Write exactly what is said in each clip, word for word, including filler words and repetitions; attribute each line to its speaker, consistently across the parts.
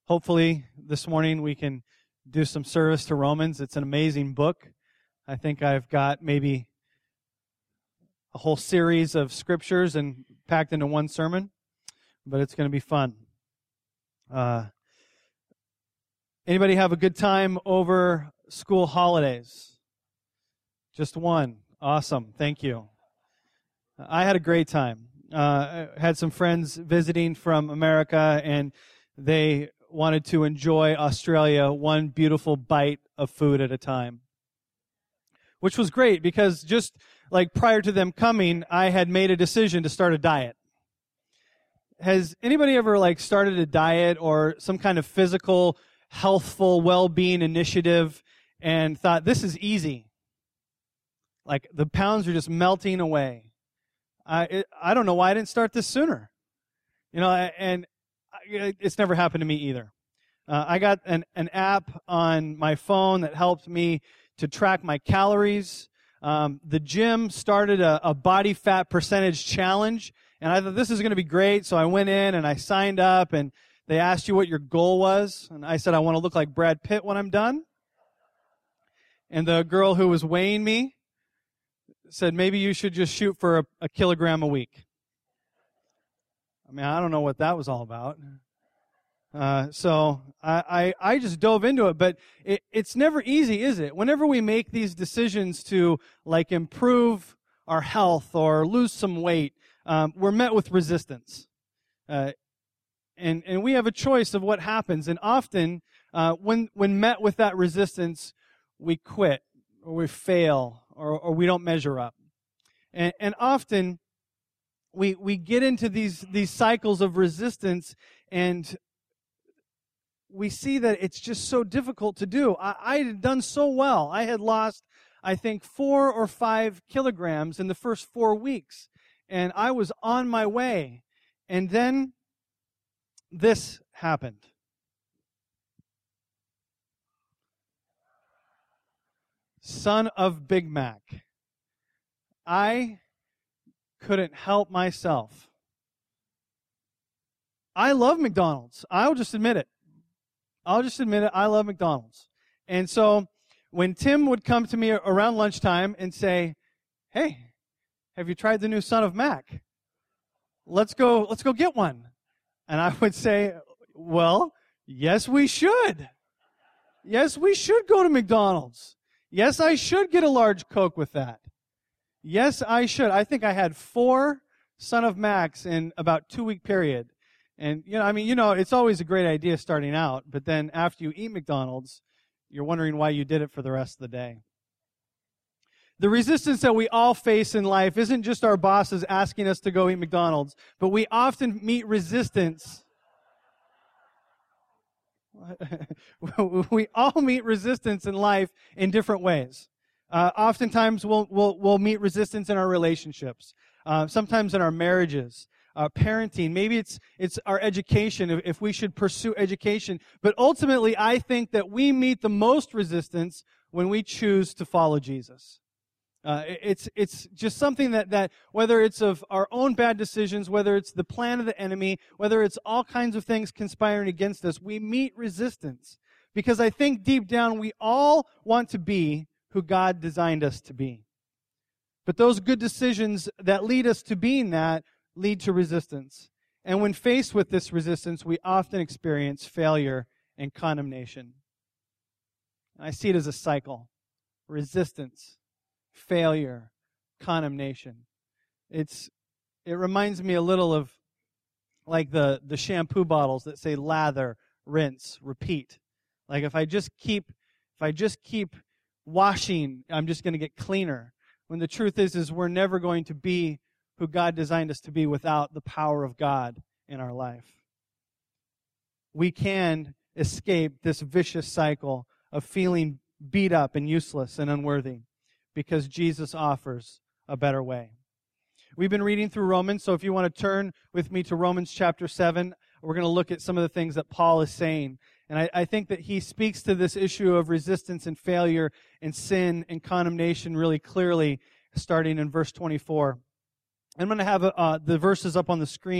Speaker 1: hopefully this morning we can do some service to Romans. It's an amazing book. I think I've got maybe a whole series of scriptures and packed into one sermon, but it's going to be fun. Uh, anybody have a good time over school holidays? Just one. Awesome. Thank you. I had a great time. Uh, I had some friends visiting from America, and they wanted to enjoy Australia one beautiful bite of food at a time, which was great because just like prior to them coming, I had made a decision to start a diet. Has anybody ever like started a diet or some kind of physical, healthful, well-being initiative and thought, this is easy? Like the pounds are just melting away. I it, I don't know why I didn't start this sooner. You know, and it's never happened to me either. Uh, I got an, an app on my phone that helped me to track my calories. Um, the gym started a, a body fat percentage challenge, and I thought this is going to be great. So I went in and I signed up, and they asked you what your goal was, and I said I want to look like Brad Pitt when I'm done. And the girl who was weighing me said maybe you should just shoot for a, a kilogram a week. I mean, I don't know what that was all about. Uh, so I, I, I just dove into it, but it, it's never easy, is it? Whenever we make these decisions to like improve our health or lose some weight, um, we're met with resistance. Uh, and, and we have a choice of what happens. And often, uh, when, when met with that resistance, we quit or we fail or, or we don't measure up. And, and often, We we get into these these cycles of resistance, and we see that it's just so difficult to do. I, I had done so well. I had lost, I think, four or five kilograms in the first four weeks, and I was on my way. And then this happened. Son of Big Mac. I couldn't help myself. I love McDonald's. I'll just admit it. I'll just admit it. I love McDonald's. And so when Tim would come to me around lunchtime and say, "Hey, have you tried the new Son of Mac? Let's go, let's go get one." And I would say, "Well, yes, we should. Yes, we should go to McDonald's. Yes, I should get a large Coke with that. Yes, I should." I think I had four Son of Macs in about two-week period. And, you know, I mean, you know, it's always a great idea starting out, but then after you eat McDonald's, you're wondering why you did it for the rest of the day. The resistance that we all face in life isn't just our bosses asking us to go eat McDonald's, but we often meet resistance. We all meet resistance in life in different ways. Uh, oftentimes we'll, we'll, we'll meet resistance in our relationships, uh, sometimes in our marriages, uh, parenting. Maybe it's, it's our education, if, if we should pursue education. But ultimately, I think that we meet the most resistance when we choose to follow Jesus. Uh, it's, it's just something that, that, whether it's of our own bad decisions, whether it's the plan of the enemy, whether it's all kinds of things conspiring against us, we meet resistance. Because I think deep down we all want to be who God designed us to be. But those good decisions that lead us to being that lead to resistance. And when faced with this resistance, we often experience failure and condemnation. I see it as a cycle. Resistance, failure, condemnation. It's it reminds me a little of like the, the shampoo bottles that say lather, rinse, repeat. Like if I just keep if I just keep washing, I'm just going to get cleaner. When the truth is, is we're never going to be who God designed us to be without the power of God in our life. We can escape this vicious cycle of feeling beat up and useless and unworthy because Jesus offers a better way. We've been reading through Romans, so if you want to turn with me to Romans chapter seven, we're going to look at some of the things that Paul is saying. And I, I think that he speaks to this issue of resistance and failure and sin and condemnation really clearly, starting in verse twenty-four. I'm going to have uh, the verses up on the screen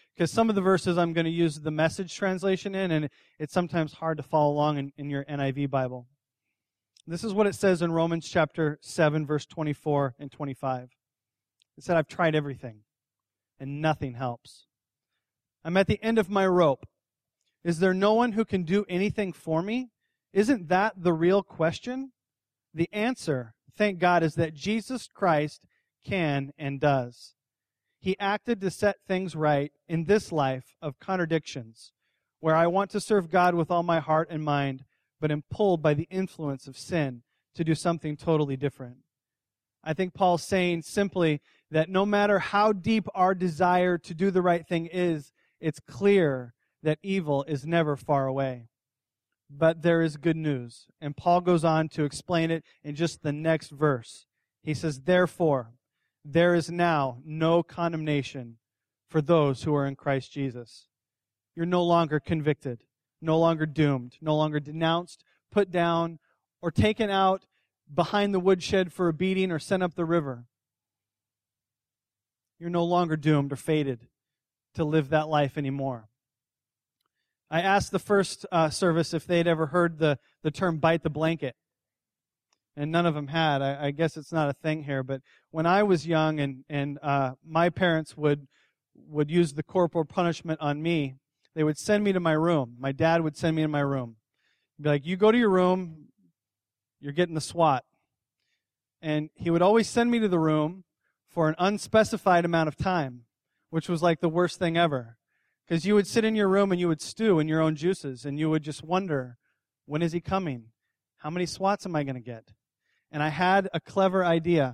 Speaker 1: because some of the verses I'm going to use the Message translation in, and it's sometimes hard to follow along in, in your N I V Bible. This is what it says in Romans chapter seven, verse twenty-four and twenty-five. It said, I've tried everything, and nothing helps. I'm at the end of my rope. Is there no one who can do anything for me? Isn't that the real question? The answer, thank God, is that Jesus Christ can and does. He acted to set things right in this life of contradictions, where I want to serve God with all my heart and mind, but am pulled by the influence of sin to do something totally different. I think Paul's saying simply that no matter how deep our desire to do the right thing is, it's clear that evil is never far away. But there is good news. And Paul goes on to explain it in just the next verse. He says, therefore, there is now no condemnation for those who are in Christ Jesus. You're no longer convicted, no longer doomed, no longer denounced, put down, or taken out behind the woodshed for a beating or sent up the river. You're no longer doomed or fated to live that life anymore. I asked the first uh, service if they'd ever heard the, the term bite the blanket. And none of them had. I, I guess it's not a thing here. But when I was young and, and uh, my parents would would use the corporal punishment on me, they would send me to my room. My dad would send me to my room. He'd be like, you go to your room, you're getting the SWAT. And he would always send me to the room for an unspecified amount of time, which was like the worst thing ever. Because you would sit in your room and you would stew in your own juices, and you would just wonder, when is he coming? How many SWATs am I going to get? And I had a clever idea.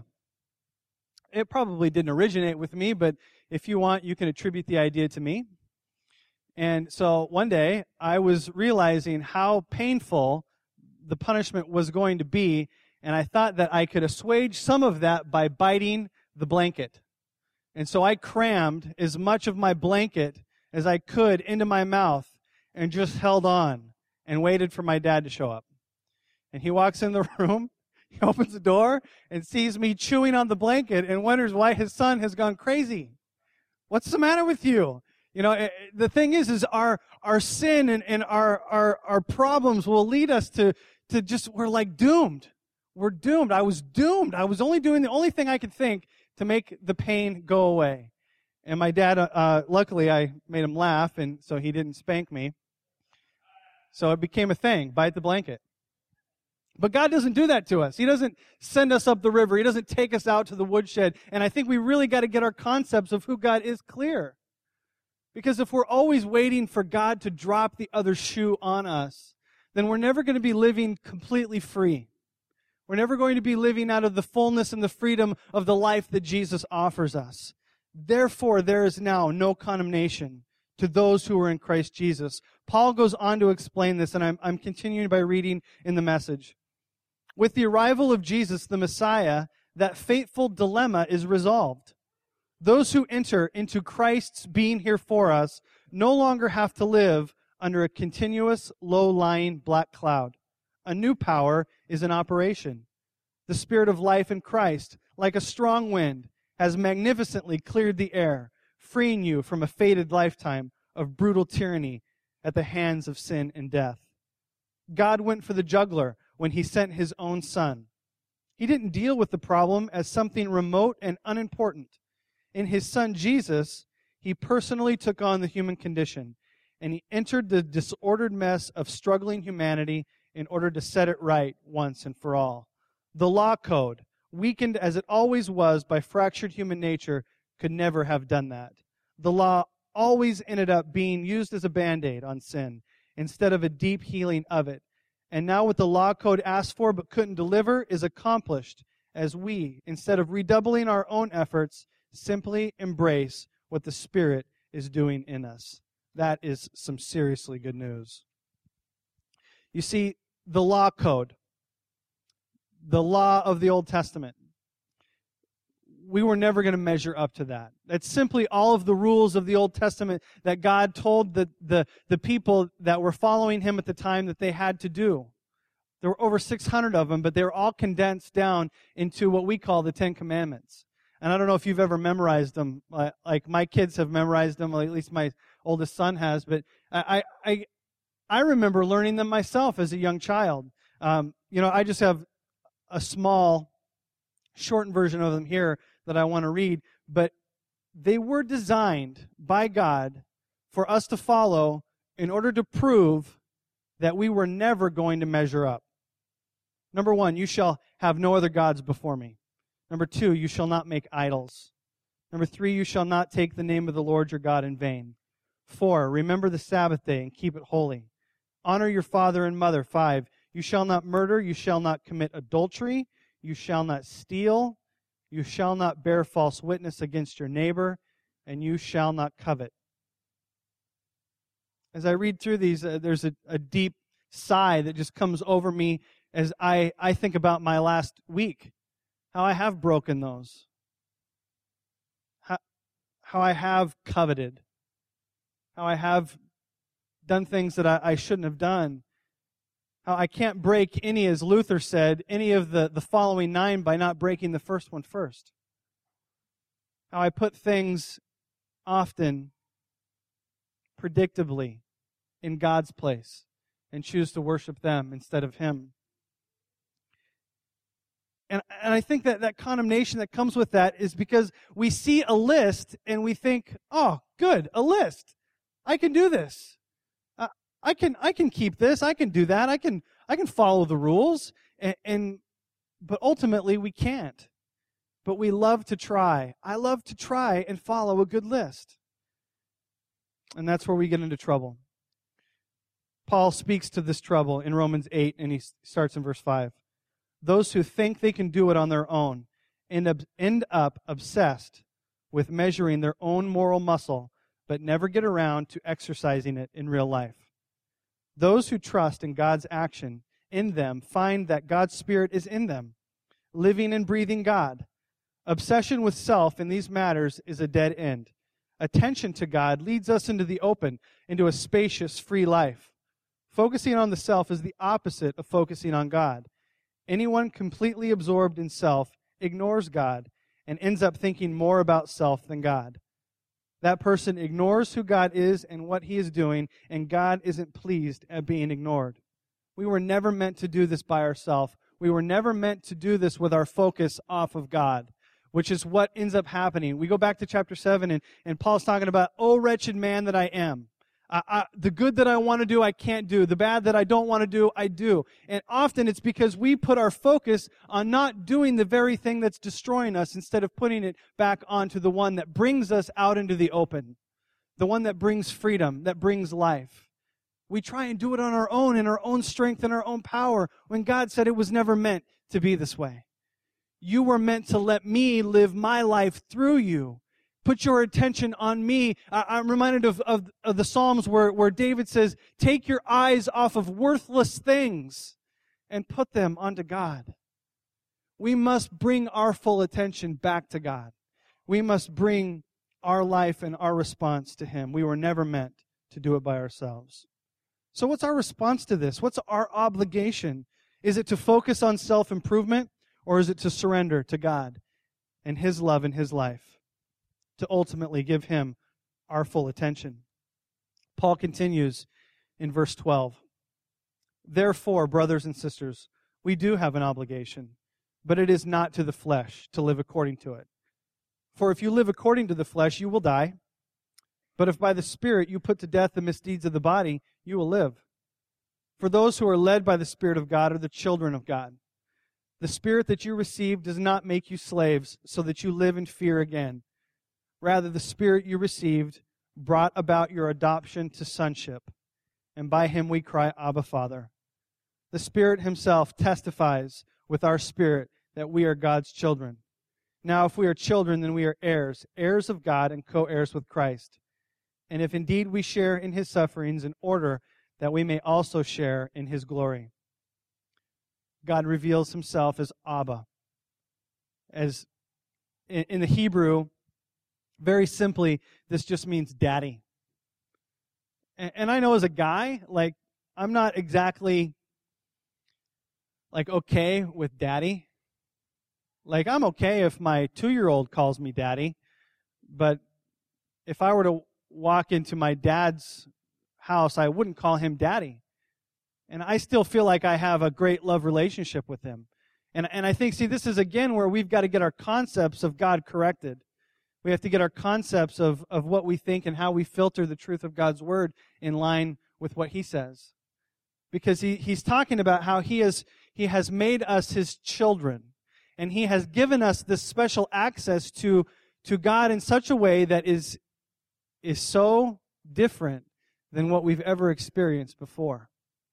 Speaker 1: It probably didn't originate with me, but if you want, you can attribute the idea to me. And so one day, I was realizing how painful the punishment was going to be, and I thought that I could assuage some of that by biting the blanket. And so I crammed as much of my blanket as I could into my mouth and just held on and waited for my dad to show up. And he walks in the room, he opens the door and sees me chewing on the blanket and wonders why his son has gone crazy. What's the matter with you? You know, the thing is, is our, our sin and, and our, our, our problems will lead us to, to just, we're like doomed. We're doomed. I was doomed. I was only doing the only thing I could think to make the pain go away. And my dad, uh, luckily I made him laugh, and so he didn't spank me. So it became a thing, bite the blanket. But God doesn't do that to us. He doesn't send us up the river. He doesn't take us out to the woodshed. And I think we really got to get our concepts of who God is clear. Because if we're always waiting for God to drop the other shoe on us, then we're never going to be living completely free. We're never going to be living out of the fullness and the freedom of the life that Jesus offers us. Therefore, there is now no condemnation to those who are in Christ Jesus. Paul goes on to explain this, and I'm, I'm continuing by reading in the Message. With the arrival of Jesus, the Messiah, that fateful dilemma is resolved. Those who enter into Christ's being here for us no longer have to live under a continuous, low-lying black cloud. A new power is in operation. The Spirit of life in Christ, like a strong wind, has magnificently cleared the air, freeing you from a fated lifetime of brutal tyranny at the hands of sin and death. God went for the jugular when he sent his own Son. He didn't deal with the problem as something remote and unimportant. In his Son Jesus, he personally took on the human condition, and he entered the disordered mess of struggling humanity in order to set it right once and for all. The law code, weakened as it always was by fractured human nature, could never have done that. The law always ended up being used as a Band-Aid on sin instead of a deep healing of it. And now what the law code asked for but couldn't deliver is accomplished as we, instead of redoubling our own efforts, simply embrace what the Spirit is doing in us. That is some seriously good news. You see, the law code, the law of the Old Testament, we were never going to measure up to that. That's simply all of the rules of the Old Testament that God told the, the, the people that were following him at the time that they had to do. There were over six hundred of them, but they were all condensed down into what we call the Ten Commandments. And I don't know if you've ever memorized them. Uh, like my kids have memorized them, or at least my oldest son has. But I, I, I remember learning them myself as a young child. Um, you know, I just have a small, shortened version of them here that I want to read. But they were designed by God for us to follow in order to prove that we were never going to measure up. Number one, you shall have no other gods before me. Number two, you shall not make idols. Number three, you shall not take the name of the Lord your God in vain. Four, remember the Sabbath day and keep it holy. Honor your father and mother. Five, you shall not murder. You shall not commit adultery. You shall not steal. You shall not bear false witness against your neighbor. And you shall not covet. As I read through these, uh, there's a, a deep sigh that just comes over me as I, I think about my last week. How I have broken those. How, how I have coveted. How I have done things that I, I shouldn't have done. How I can't break any, as Luther said, any of the, the following nine by not breaking the first one first. How I put things often, predictably, in God's place and choose to worship them instead of Him. And, and I think that that condemnation that comes with that is because we see a list and we think, oh, good, a list. I can do this. Uh, I can I can keep this. I can do that. I can I can follow the rules. And, and but ultimately we can't. But we love to try. I love to try and follow a good list. And that's where we get into trouble. Paul speaks to this trouble in Romans eight, and he starts in verse five. Those who think they can do it on their own end up, end up obsessed with measuring their own moral muscle, but never get around to exercising it in real life. Those who trust in God's action in them find that God's Spirit is in them, living and breathing God. Obsession with self in these matters is a dead end. Attention to God leads us into the open, into a spacious, free life. Focusing on the self is the opposite of focusing on God. Anyone completely absorbed in self ignores God and ends up thinking more about self than God. That person ignores who God is and what He is doing, and God isn't pleased at being ignored. We were never meant to do this by ourselves. We were never meant to do this with our focus off of God, which is what ends up happening. We go back to chapter seven, and, and Paul's talking about, oh, wretched man that I am. I, I, the good that I want to do, I can't do. The bad that I don't want to do, I do. And often it's because we put our focus on not doing the very thing that's destroying us instead of putting it back onto the one that brings us out into the open, the one that brings freedom, that brings life. We try and do it on our own, in our own strength and our own power, when God said it was never meant to be this way. You were meant to let me live my life through you. Put your attention on me. I'm reminded of, of, of the Psalms where, where David says, take your eyes off of worthless things and put them onto God. We must bring our full attention back to God. We must bring our life and our response to Him. We were never meant to do it by ourselves. So what's our response to this? What's our obligation? Is it to focus on self-improvement, or is it to surrender to God and His love and His life? To ultimately give Him our full attention. Paul continues in verse twelve. Therefore, brothers and sisters, we do have an obligation, but it is not to the flesh to live according to it. For if you live according to the flesh, you will die. But if by the Spirit you put to death the misdeeds of the body, you will live. For those who are led by the Spirit of God are the children of God. The Spirit that you received does not make you slaves, so that you live in fear again. Rather, the Spirit you received brought about your adoption to sonship, and by Him we cry, Abba, Father. The Spirit Himself testifies with our spirit that we are God's children. Now, if we are children, then we are heirs, heirs of God and co-heirs with Christ. And if indeed we share in His sufferings, in order that we may also share in His glory. God reveals Himself as Abba. As in, in the Hebrew, very simply, this just means daddy. And, and I know as a guy, like, I'm not exactly, like, okay with daddy. Like, I'm okay if my two-year-old calls me daddy, but if I were to walk into my dad's house, I wouldn't call him daddy. And I still feel like I have a great love relationship with him. And, and I think, see, this is again where we've got to get our concepts of God corrected. We have to get our concepts of, of what we think and how we filter the truth of God's Word in line with what He says. Because he, he's talking about how he has, he has made us His children. And He has given us this special access to, to God in such a way that is, is so different than what we've ever experienced before.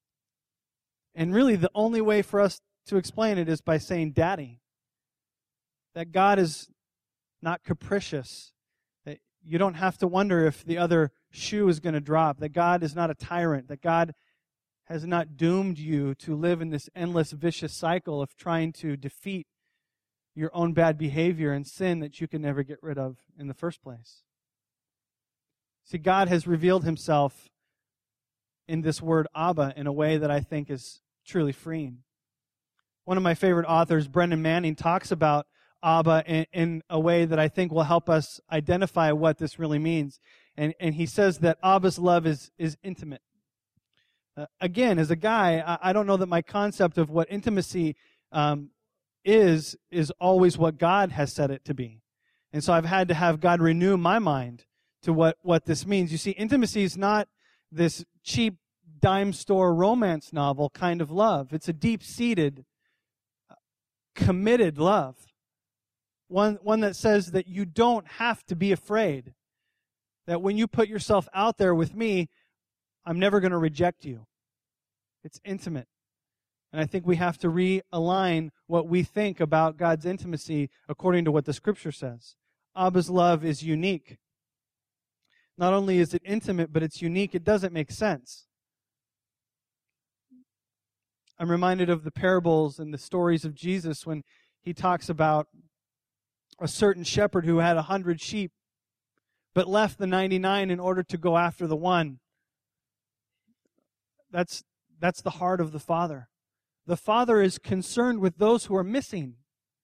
Speaker 1: And really, the only way for us to explain it is by saying daddy. That God is not capricious. That you don't have to wonder if the other shoe is going to drop. That God is not a tyrant. That God has not doomed you to live in this endless vicious cycle of trying to defeat your own bad behavior and sin that you can never get rid of in the first place. See, God has revealed Himself in this word Abba in a way that I think is truly freeing. One of my favorite authors, Brendan Manning, talks about Abba in, in a way that I think will help us identify what this really means. And, and he says that Abba's love is, is intimate. Uh, again, as a guy, I, I don't know that my concept of what intimacy um, is, is always what God has said it to be. And so I've had to have God renew my mind to what, what this means. You see, intimacy is not this cheap dime store romance novel kind of love. It's a deep-seated, committed love. One, one that says that you don't have to be afraid. That when you put yourself out there with me, I'm never going to reject you. It's intimate. And I think we have to realign what we think about God's intimacy according to what the Scripture says. Abba's love is unique. Not only is it intimate, but it's unique. It doesn't make sense. I'm reminded of the parables and the stories of Jesus when He talks about a certain shepherd who had a hundred sheep, but left the ninety-nine in order to go after the one. That's, that's the heart of the Father. The Father is concerned with those who are missing.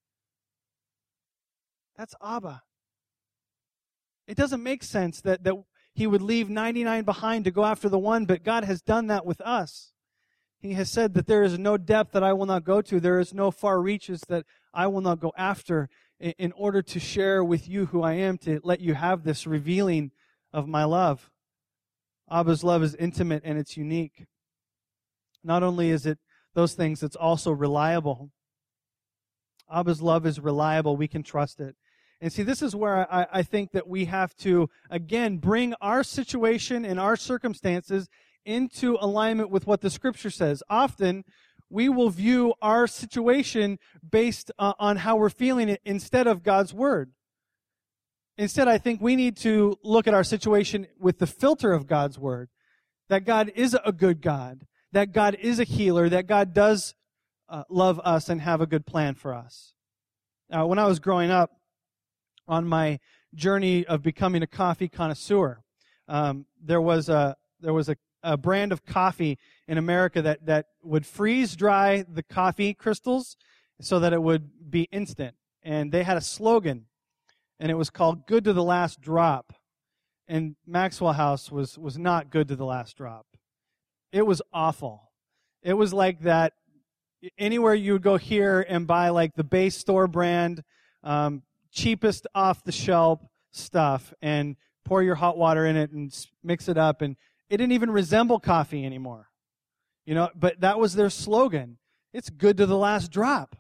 Speaker 1: That's Abba. It doesn't make sense that, that He would leave ninety-nine behind to go after the one, but God has done that with us. He has said that there is no depth that I will not go to. There is no far reaches that I will not go after in, in order to share with you who I am, to let you have this revealing of my love. Abba's love is intimate and it's unique. Not only is it those things, it's also reliable. Abba's love is reliable. We can trust it. And see, this is where I, I think that we have to, again, bring our situation and our circumstances into alignment with what the Scripture says. Often, we will view our situation based uh, on how we're feeling it instead of God's Word. Instead, I think we need to look at our situation with the filter of God's Word. That God is a good God. That God is a healer. That God does uh, love us and have a good plan for us. Now, when I was growing up, on my journey of becoming a coffee connoisseur, um, there was a there was a, a brand of coffee in America that, that would freeze dry the coffee crystals so that it would be instant. And they had a slogan, and it was called "Good to the Last Drop." And Maxwell House was was not good to the last drop. It was awful. It was like that. Anywhere you would go here and buy like the base store brand, um, cheapest off-the-shelf stuff and pour your hot water in it and mix it up, and it didn't even resemble coffee anymore. You know, but that was their slogan. It's good to the last drop.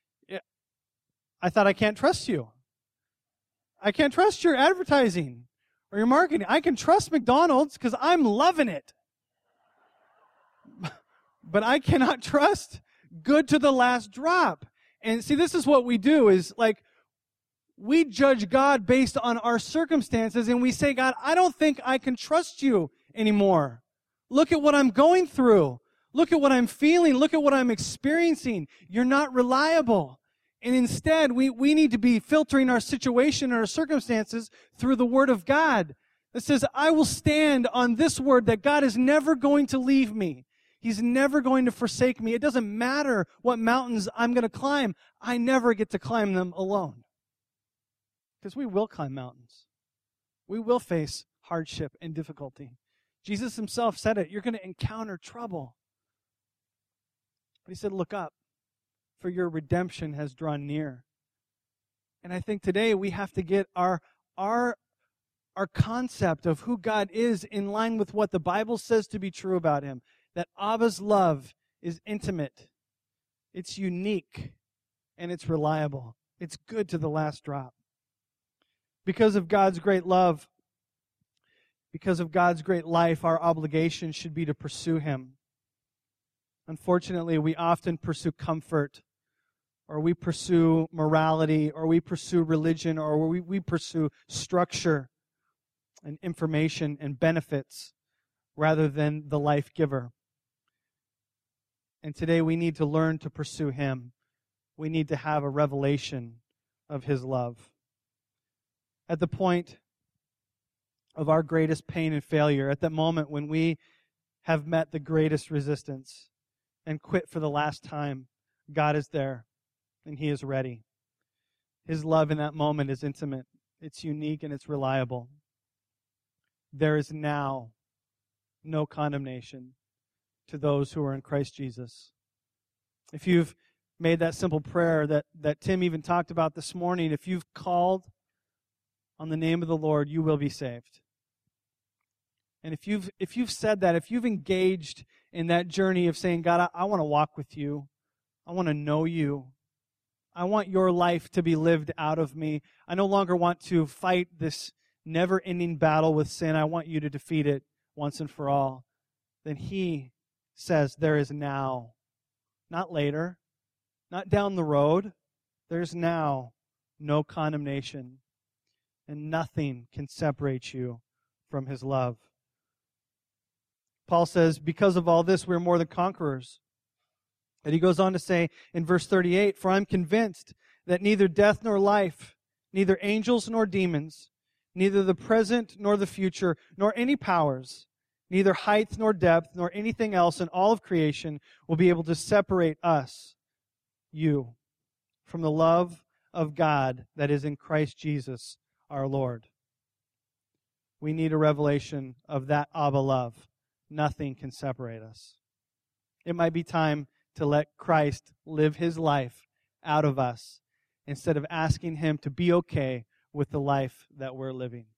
Speaker 1: I thought, I can't trust you. I can't trust your advertising or your marketing. I can trust McDonald's because I'm loving it. But I cannot trust good to the last drop. And see, this is what we do is like, we judge God based on our circumstances, and we say, God, I don't think I can trust you anymore. Look at what I'm going through. Look at what I'm feeling. Look at what I'm experiencing. You're not reliable. And instead, we, we need to be filtering our situation and our circumstances through the Word of God that says, I will stand on this word that God is never going to leave me. He's never going to forsake me. It doesn't matter what mountains I'm going to climb. I never get to climb them alone. Because we will climb mountains. We will face hardship and difficulty. Jesus himself said it. You're going to encounter trouble. But he said, look up, for your redemption has drawn near. And I think today we have to get our, our, our concept of who God is in line with what the Bible says to be true about him. That Abba's love is intimate, it's unique, and it's reliable. It's good to the last drop. Because of God's great love, because of God's great life, our obligation should be to pursue him. Unfortunately, we often pursue comfort, or we pursue morality, or we pursue religion, or we, we pursue structure and information and benefits rather than the life giver. And today we need to learn to pursue him. We need to have a revelation of his love. At the point of our greatest pain and failure, at that moment when we have met the greatest resistance and quit for the last time, God is there and he is ready. His love in that moment is intimate, it's unique, and it's reliable. There is now no condemnation to those who are in Christ Jesus. If you've made that simple prayer that, that Tim even talked about this morning, if you've called on the name of the Lord, you will be saved. And if you've if you've said that, if you've engaged in that journey of saying, God, I, I want to walk with you, I want to know you, I want your life to be lived out of me, I no longer want to fight this never-ending battle with sin, I want you to defeat it once and for all, then he says there is now, not later, not down the road, there's now no condemnation, and nothing can separate you from his love. Paul says, because of all this, we're more than conquerors. And he goes on to say in verse thirty-eight, for I'm convinced that neither death nor life, neither angels nor demons, neither the present nor the future, nor any powers, neither height nor depth, nor anything else in all of creation will be able to separate us, you, from the love of God that is in Christ Jesus our Lord. We need a revelation of that Abba love. Nothing can separate us. It might be time to let Christ live his life out of us instead of asking him to be okay with the life that we're living.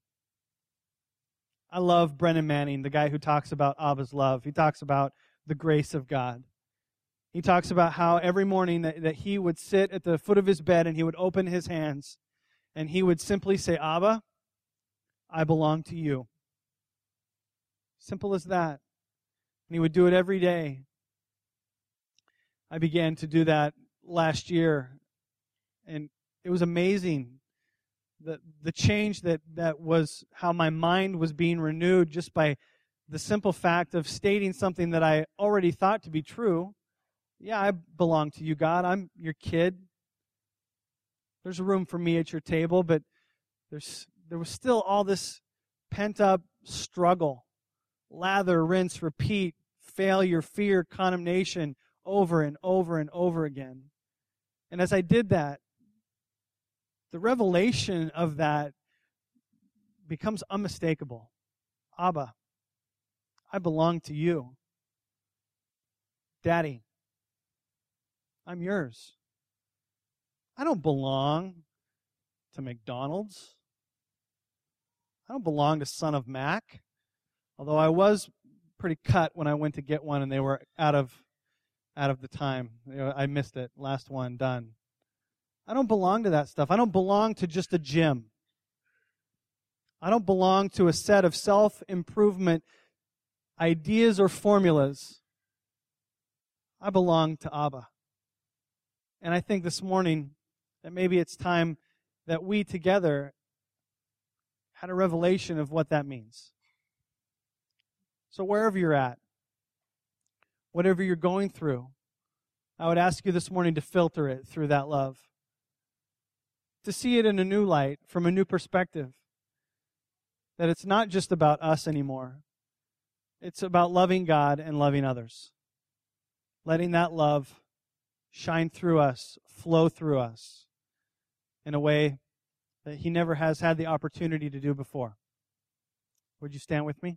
Speaker 1: I love Brennan Manning, the guy who talks about Abba's love. He talks about the grace of God. He talks about how every morning that, that he would sit at the foot of his bed and he would open his hands and he would simply say, Abba, I belong to you. Simple as that. And he would do it every day. I began to do that last year, and it was amazing. The the change that, that was how my mind was being renewed just by the simple fact of stating something that I already thought to be true. Yeah, I belong to you, God. I'm your kid. There's room for me at your table, but there's there was still all this pent-up struggle. Lather, rinse, repeat, failure, fear, condemnation, over and over and over again. And as I did that, the revelation of that becomes unmistakable. Abba, I belong to you. Daddy, I'm yours. I don't belong to McDonald's. I don't belong to Son of Mac. Although I was pretty cut when I went to get one and they were out of out of the time. You know, I missed it. Last one, done. I don't belong to that stuff. I don't belong to just a gym. I don't belong to a set of self-improvement ideas or formulas. I belong to Abba. And I think this morning that maybe it's time that we together had a revelation of what that means. So wherever you're at, whatever you're going through, I would ask you this morning to filter it through that love. To see it in a new light, from a new perspective. That it's not just about us anymore. It's about loving God and loving others. letting that love shine through us, flow through us in a way that he never has had the opportunity to do before. Would you stand with me?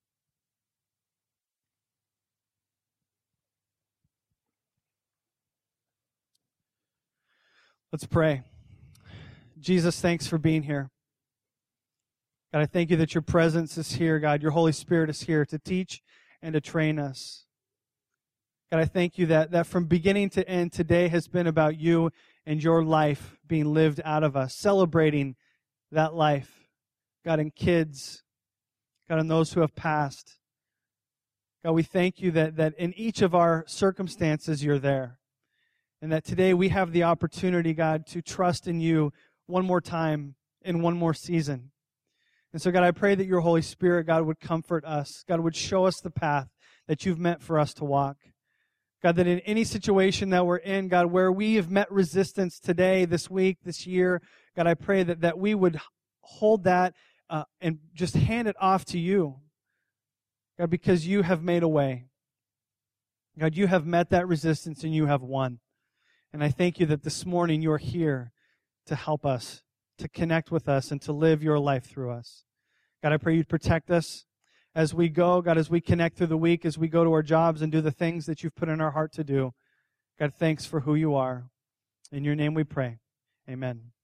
Speaker 1: Let's pray. Jesus, thanks for being here. God, I thank you that your presence is here, God. Your Holy Spirit is here to teach and to train us. God, I thank you that, that from beginning to end, today has been about you and your life being lived out of us, celebrating that life. God, and kids, God, and those who have passed. God, we thank you that, that in each of our circumstances, you're there. And that today we have the opportunity, God, to trust in you one more time in one more season. And so, God, I pray that your Holy Spirit, God, would comfort us. God, would show us the path that you've meant for us to walk. God, that in any situation that we're in, God, where we have met resistance today, this week, this year, God, I pray that, that we would hold that uh, and just hand it off to you. God, because you have made a way. God, you have met that resistance and you have won. And I thank you that this morning you're here to help us, to connect with us, and to live your life through us. God, I pray you'd protect us as we go. God, as we connect through the week, as we go to our jobs and do the things that you've put in our heart to do. God, thanks for who you are. In your name we pray. Amen.